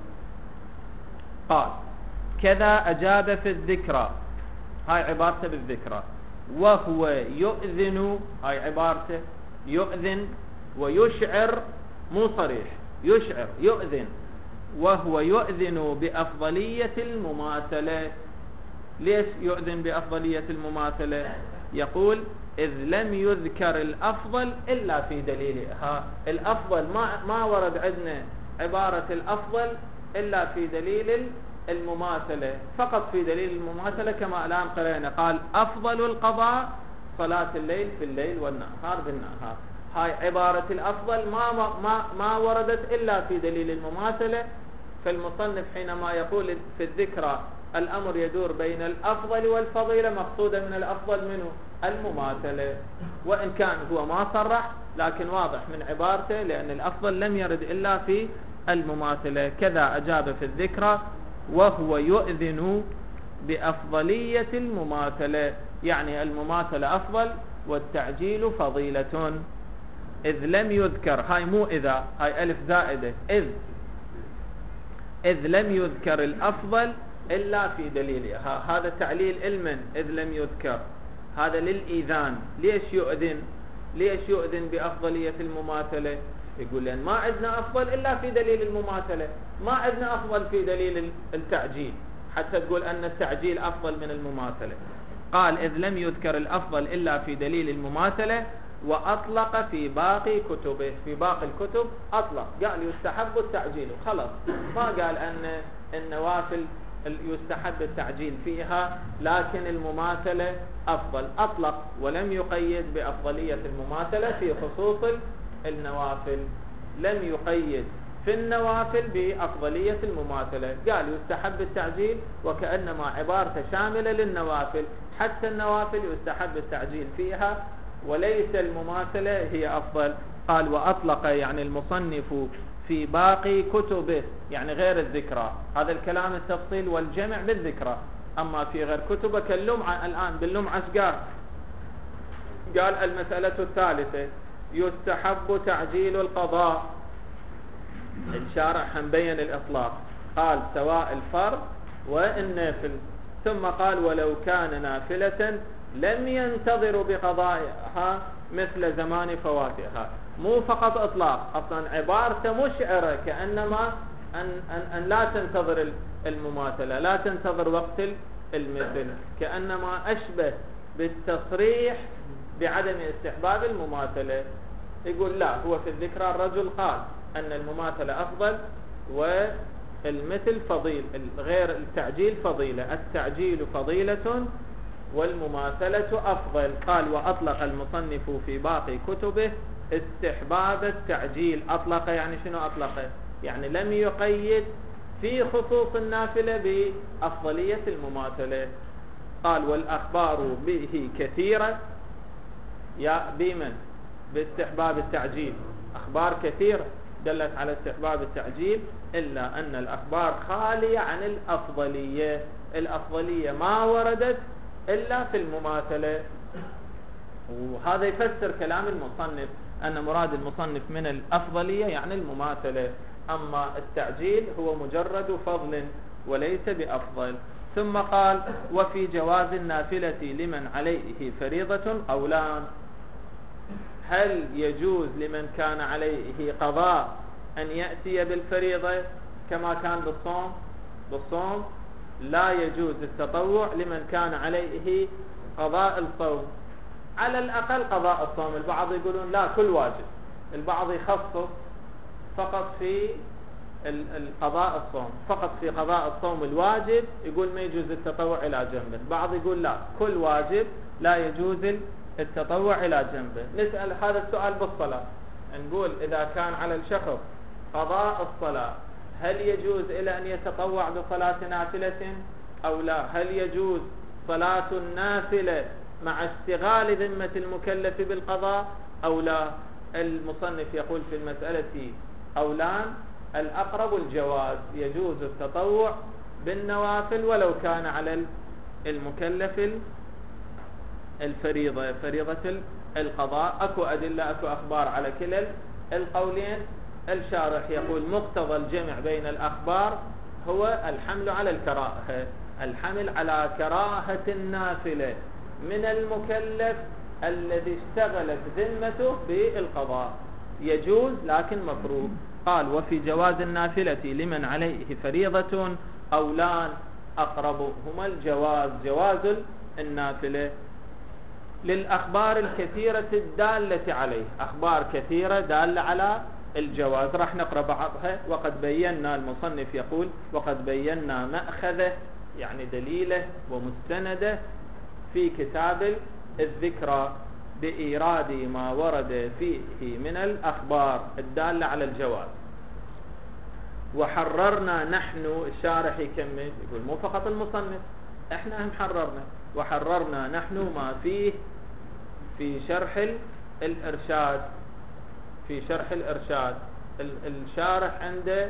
قال كذا أجاب في الذكرى، هاي عبارته بالذكرى، وهو يؤذن، هاي عبارته يؤذن ويشعر، مو صريح، يشعر يؤذن، وهو يؤذن بأفضلية المماثلة. ليش يؤذن بأفضلية المماثلة؟ يقول إذ لم يذكر الأفضل إلا في دليلها. الأفضل ما, ما ورد عندنا عبارة الأفضل إلا في دليل المماثلة، فقط في دليل المماثلة كما الآن قرأنا، قال أفضل القضاء صلاة الليل في الليل والنهار بالنهار. هاي عبارة الأفضل ما, ما, ما وردت إلا في دليل المماثلة. فالمصنف حينما يقول في الذكرى الأمر يدور بين الأفضل والفضيلة، مقصودا من الأفضل منه المماثلة، وإن كان هو ما صرح لكن واضح من عبارته لأن الأفضل لم يرد إلا في المماثلة. كذا أجاب في الذكرى وهو يؤذن بأفضلية المماثلة، يعني المماثلة أفضل والتعجيل فضيلة. إذ لم يذكر، هاي مو إذا، هاي ألف زائدة، إذ إذ لم يذكر الأفضل إلا في دليلها. هذا تعليل علما، إذ لم يذكر هذا للإيذان. ليش يؤذن؟ ليش يؤذن بأفضلية المماثلة؟ يقول لأن ما عندنا أفضل إلا في دليل المماثلة، ما عندنا أفضل في دليل التعجيل حتى تقول أن التعجيل أفضل من المماثلة. قال إذ لم يذكر الأفضل إلا في دليل المماثلة، وأطلق في باقي كتبه، في باقي الكتب أطلق، قال يستحب التعجيل خلص، ما قال أن النوافل يستحب التعجيل فيها لكن المماثلة أفضل، أطلق ولم يقيد بأفضلية المماثلة في خصوص النوافل، لم يقيد في النوافل بأفضلية المماثلة، قال يستحب التعجيل وكأنما عبارة شاملة للنوافل، حتى النوافل يستحب التعجيل فيها وليس المماثلة هي أفضل. قال وأطلق يعني المصنف في باقي كتبه، يعني غير الذكرى. هذا الكلام التفصيل والجمع بالذكرى. أما في غير كتبه كاللمعة، الآن باللمعة قال قال المسألة الثالثة يستحب تعجيل القضاء. الشارع مبين الإطلاق، قال سواء الفرض والنافل، ثم قال ولو كان نافلة لم ينتظروا بقضائها مثل زمان فواتها. مو فقط إطلاق، أصلا عبارته مشعرة كأنما أن, أن, أن لا تنتظر المماثلة، لا تنتظر وقت المثل، كأنما أشبه بالتصريح بعدم استحباب المماثلة. يقول لا، هو في الذكرى الرجل قال أن المماثلة أفضل والمثل فضيل، غير التعجيل فضيلة، التعجيل فضيلة والمماثلة أفضل. قال وأطلق المصنف في باقي كتبه استحباب التعجيل. أطلق يعني شنو أطلق؟ يعني لم يقيد في خصوص النافلة بأفضلية المماثلة. قال والأخبار به كثيرة، يا بمن؟ باستحباب التعجيل. أخبار كثيرة دلت على استحباب التعجيل، إلا أن الأخبار خالية عن الأفضلية. الأفضلية ما وردت إلا في المماثلة. وهذا يفسر كلام المصنف أن مراد المصنف من الأفضلية يعني المماثلة، أما التعجيل هو مجرد فضل وليس بأفضل. ثم قال وفي جواز النافلة لمن عليه فريضة قولان. هل يجوز لمن كان عليه قضاء أن يأتي بالفريضة كما كان بالصوم؟ بالصوم لا يجوز التطوع لمن كان عليه قضاء الصوم، على الأقل قضاء الصوم. البعض يقولون لا كل واجب، البعض يخصص فقط في القضاء الصوم، فقط في قضاء الصوم الواجب يقول ما يجوز التطوع إلى جنبه. البعض يقول لا كل واجب لا يجوز التطوع إلى جنبه. نسأل هذا السؤال بالصلاة، نقول إذا كان على الشخص قضاء الصلاة هل يجوز إلى أن يتطوع بصلاة نافلة أو لا؟ هل يجوز صلاة النافلة مع اشتغال ذمة المكلف بالقضاء أو لا؟ المصنف يقول في المسألة قولان، الأقرب الجواز، يجوز التطوع بالنوافل ولو كان على المكلف الفريضة، فريضة القضاء. أكو أدلة، أكو أخبار على كلا القولين. الشارح يقول مقتضى الجمع بين الأخبار هو الحمل على الكراهة، الحمل على كراهة النافلة من المكلف الذي اشتغلت ذمته بالقضاء، يجوز لكن مكروه. قال وفي جواز النافلة لمن عليه فريضة قولان أقربهما الجواز، جواز النافلة للأخبار الكثيرة الدالة عليه، أخبار كثيرة دالة على الجواز. راح نقرأ بعضها. وقد بينا، المصنف يقول وقد بينا مأخذه يعني دليله ومستنده في كتاب الذكرى بإيراد ما ورد فيه من الأخبار الدالة على الجواز. وحررنا نحن، الشارح يكمل يقول مو فقط المصنف، احنا هم حررنا، وحررنا نحن ما فيه في شرح الإرشاد. في شرح الإرشاد الشارح عنده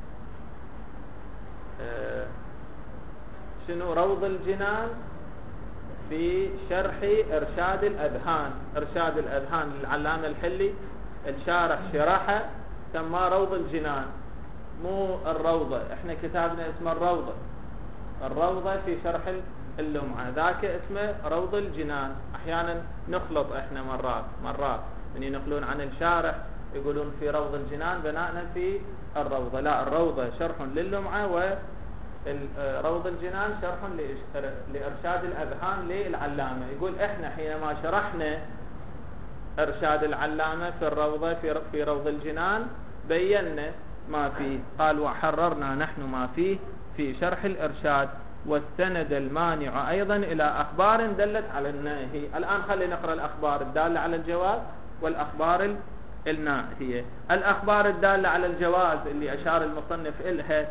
اه شنو روض الجنان في شرح إرشاد الأذهان. إرشاد الأذهان للعلامة الحلي، الشارح شرحه سماه روض الجنان، مو الروضة. احنا كتابنا اسمه الروضة، الروضة في شرح اللمعة، ذاك اسمه روض الجنان. احيانا نخلط احنا مرات مرات من ينقلون عن الشارح يقولون في روض الجنان بناءنا في الروضة. لا، الروضة شرح لللمعة وروض الجنان شرح لإرشاد الأذهان للعلامة. يقول احنا حينما شرحنا إرشاد العلامة في الروضة في روض الجنان بينا ما فيه. قال وحررنا نحن ما فيه في شرح الإرشاد، واستند المانع أيضا إلى أخبار دلت على الناهي. الآن خلينا نقرأ الأخبار الدالة على الجواز والأخبار الناهية. الأخبار الدالة على الجواز اللي أشار المصنف إلها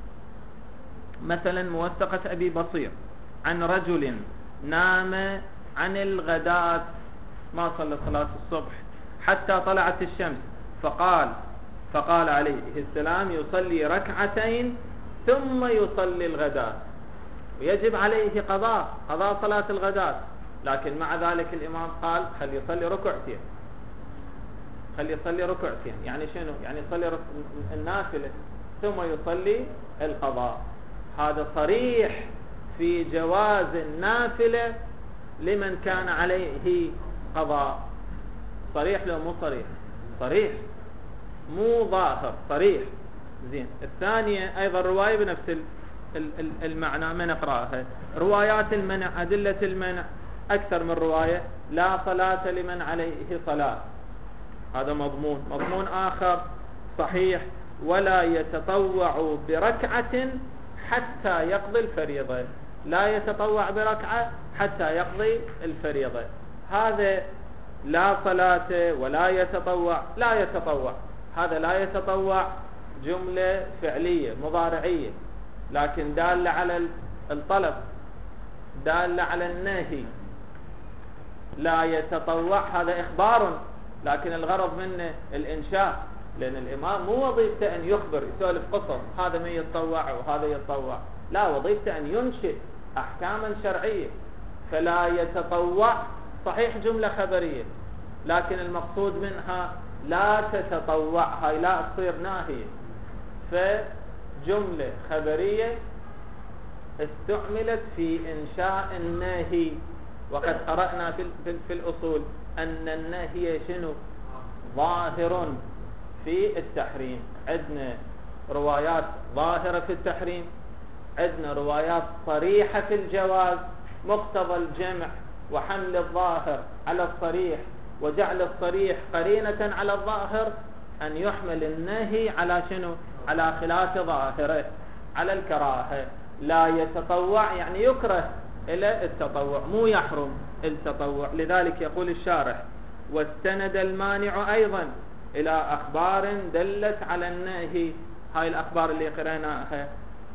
مثلا موثقة أبي بصير عن رجل نام عن الغداة، ما صلى صلاة الصبح حتى طلعت الشمس، فقال فقال عليه السلام يصلي ركعتين ثم يصلي الغداء، ويجب عليه قضاء قضاء صلاة الغداء، لكن مع ذلك الإمام قال خلي يصلي ركعتين، خلي يصلي ركعتين. يعني شنو؟ يعني يصلي النافلة ثم يصلي القضاء. هذا صريح في جواز النافلة لمن كان عليه قضاء. صريح لو مو صريح؟ صريح، مو ظاهر، صريح. زين. الثانية أيضا رواية بنفس المعنى، من نقرأها. روايات المنع، أدلة المنع أكثر من رواية. لا صلاة لمن عليه صلاة، هذا مضمون. مضمون آخر صحيح: ولا يتطوع بركعة حتى يقضي الفريضة، لا يتطوع بركعة حتى يقضي الفريضة. هذا لا صلاة ولا يتطوع، لا يتطوع، هذا لا يتطوع جملة فعلية مضارعية، لكن دالة على الطلب، دالة على النهي. لا يتطوع هذا إخبار، لكن الغرض منه الإنشاء، لأن الإمام مو وظيفته أن يخبر يسولف قصص هذا من يتطوع وهذا يتطوع، لا، وظيفته أن ينشئ أحكاما شرعية. فلا يتطوع صحيح جملة خبرية، لكن المقصود منها لا تتطوع، هاي لا تصير ناهية، فجملة خبرية استعملت في إنشاء النهي. وقد قرأنا في, في, في الأصول أن النهي شنو؟ ظاهر في التحريم. عندنا روايات ظاهرة في التحريم، عندنا روايات صريحة في الجواز. مقتضى الجمع وحمل الظاهر على الصريح وجعل الصريح قرينة على الظاهر أن يحمل النهي على شنو؟ على خلاف ظاهره، على الكراهة. لا يتطوع يعني يكره إلى التطوع، مو يحرم التطوع. لذلك يقول الشارح: واستند المانع أيضا إلى أخبار دلت على النهي. هاي الأخبار اللي قرأناها.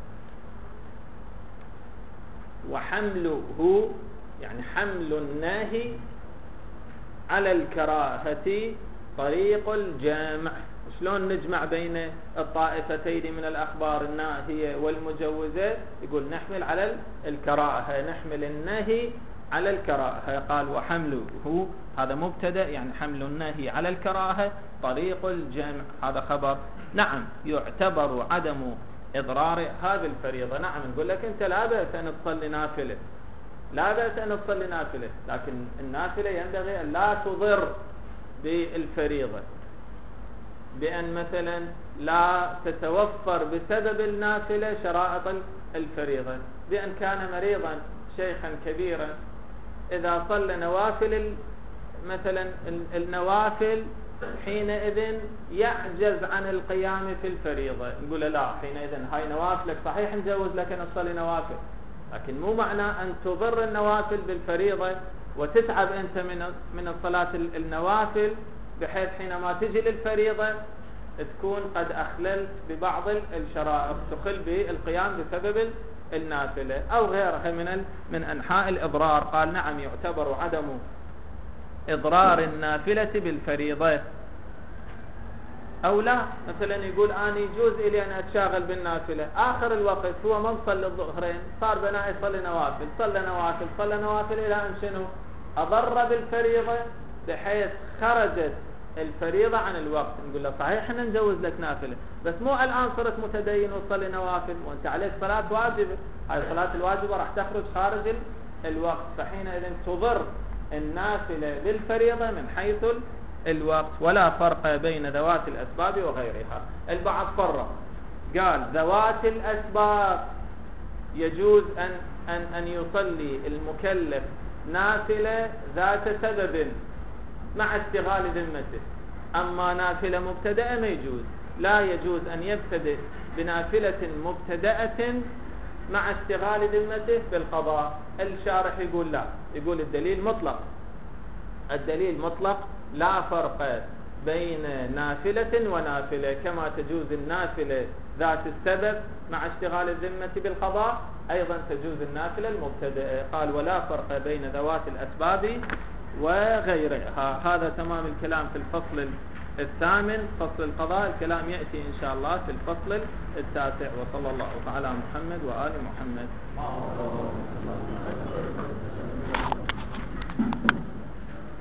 وحمله يعني حمل النهي على الكراهة طريق الجامع. شلون نجمع بين الطائفتين من الأخبار الناهية والمجوزة؟ يقول نحمل على الكراهة، نحمل النهي على الكراهة. قال وحمله، هذا مبتدأ، يعني حمل النهي على الكراهة طريق الجمع، هذا خبر. نعم يعتبر عدم إضرار هذه الفريضة. نعم نقول لك أنت لا بأس أن تصلي نافلة، لا بأس أن تصلي نافلة، لكن النافلة ينبغي أن لا تضر بالفريضة، بأن مثلا لا تتوفر بسبب النافلة شرائط الفريضة، بأن كان مريضا شيخا كبيرا إذا صلى نوافل مثلا النوافل حينئذ يعجز عن القيام في الفريضة، نقول لا، حينئذ هاي نوافلك صحيح نجوز لك أن تصلي نوافل، لكن مو معنى أن تضر النوافل بالفريضة وتتعب أنت من من الصلاة النوافل بحيث حينما تجي للفريضة تكون قد أخللت ببعض الشرائط تخل بالقيام بسبب النافلة أو غيرها من من أنحاء الإضرار. قال نعم يعتبر عدم إضرار النافلة بالفريضة. أو لا، مثلا يقول أنا يجوز إلي أن أتشاغل بالنافلة، آخر الوقت هو ما صلى الظهرين، صار بناء يصلي نوافل، صلى نوافل صلى نوافل إلى أن شنو؟ أضر بالفريضة بحيث خرجت الفريضة عن الوقت. نقول له صحيح احنا نجوز لك نافلة، بس مو الآن صرت متدين وتصلي نوافل وانت عليك صلاة واجبة، هاي الصلاة الواجبة راح تخرج خارج الوقت، فحينئذ تضر النافلة بالفريضة من حيث الوقت. ولا فرق بين ذوات الأسباب وغيرها. البعض فرق قال ذوات الأسباب يجوز أن, أن, أن يصلي المكلف نافلة ذات سبب مع استغلال ذمته، أما نافلة مبتدأة ما يجوز، لا يجوز أن يبتدئ بنافلة مبتدأة مع استغلال ذمته بالقضاء. الشارح يقول لا، يقول الدليل مطلق، الدليل مطلق، لا فرق بين نافلة ونافلة، كما تجوز النافلة ذات السبب مع اشتغال الذمة بالقضاء أيضا تجوز النافلة المبتدأة. قال ولا فرق بين ذوات الأسباب وغيرها. هذا تمام الكلام في الفصل الثامن فصل القضاء، الكلام يأتي إن شاء الله في الفصل التاسع. وصلى الله على محمد وآل محمد.